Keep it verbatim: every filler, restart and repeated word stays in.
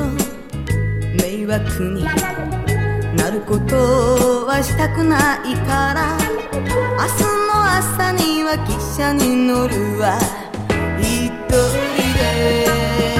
迷惑になることはしたくないから、明日の朝には汽車に乗るわ一人で。